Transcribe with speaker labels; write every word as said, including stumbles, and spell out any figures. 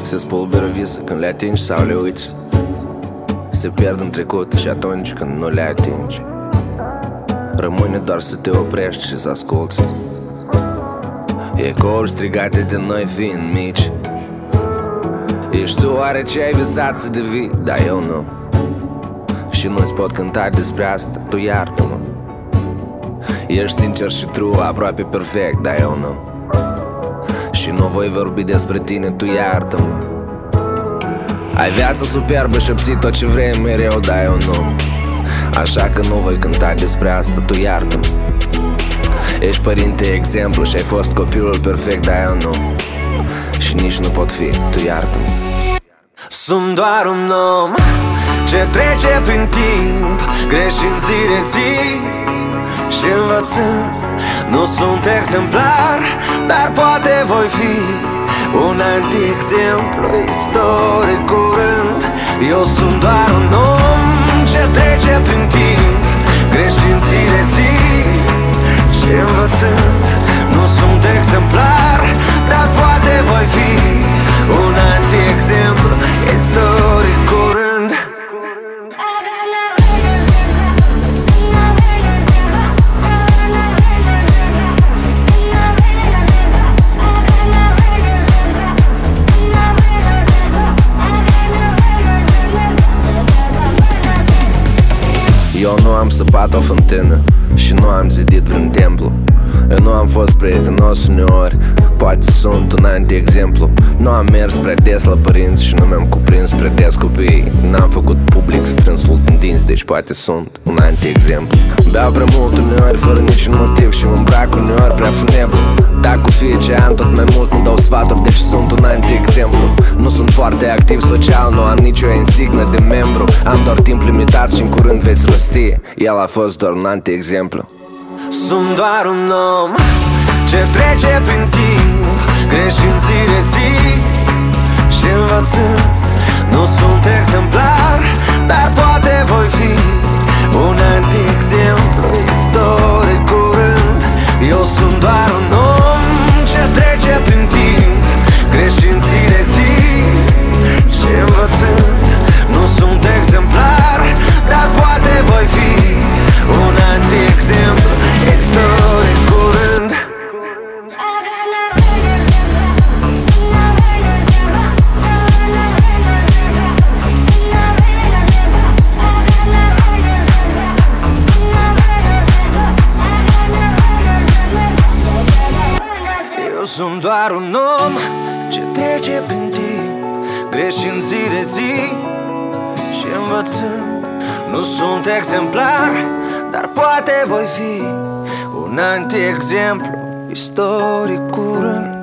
Speaker 1: Se spulberă vise când le atingi sau le uiți. Se pierd în trecut și atunci când nu le atingi, rămâne doar să te oprești și să asculți ecouri strigate de noi fiind mici. Ești tu oare ce ai visat să devii? Dar eu nu. Și nu-ți pot cânta despre asta, tu iartă-mă. Ești sincer și true, aproape perfect, dar eu nu. Și nu voi vorbi despre tine, tu iartă-mă. Ai viața superbă și obții tot ce vrei mereu, dar eu nu. Așa că nu voi cânta despre asta, tu iartă-mă. Ești părinte exemplu și ai fost copilul perfect, dar eu nu. Și nici nu pot fi, tu iartă-mă.
Speaker 2: Sunt doar un om ce trece prin timp, greșind zi de zi și învățând. Nu sunt exemplar, dar poate voi fi un anti-exemplu istoric curând. Eu sunt doar un om ce trece prin timp, greșind zi de zi și învățând. Nu sunt exemplar, dar poate voi fi un anti-exemplu istoric curând.
Speaker 1: Eu nu am săpat o fântână și nu am zidit vreun templu. Eu nu am fost prietenos uneori, poate sunt un anti-exemplu. Nu am mers prea des la părinți și nu mi-am cuprins prea des copiii. N-am făcut public strâns în dinți, deci poate sunt un anti-exemplu. Beau prea mult uneori fără niciun motiv și mă îmbrac uneori prea funebru. Dacă cu fiecare an tot mai mult îmi dau sfaturi, deci sunt un anti-exemplu. Nu sunt foarte activ social, nu am nicio insignă de membru. Am doar timp limitat și în curând veți rosti. El a fost doar un anti-exemplu.
Speaker 2: Sunt doar un om ce trece prin timp, greșind zi de zi și învățând. Nu sunt exemplar, dar poate voi fi un anti-exemplu istoric curând. Eu sunt doar un om ce trece prin timp, greșind zi de zi și învățând. Nu sunt exemplar, dar poate voi fi un anti-exemplu istoric curând. Eu sunt doar un om ce trece prin timp, greșind zi de zi și învățând. Nu sunt exemplar, dar poate voi fi un anti-exemplu istoric curând.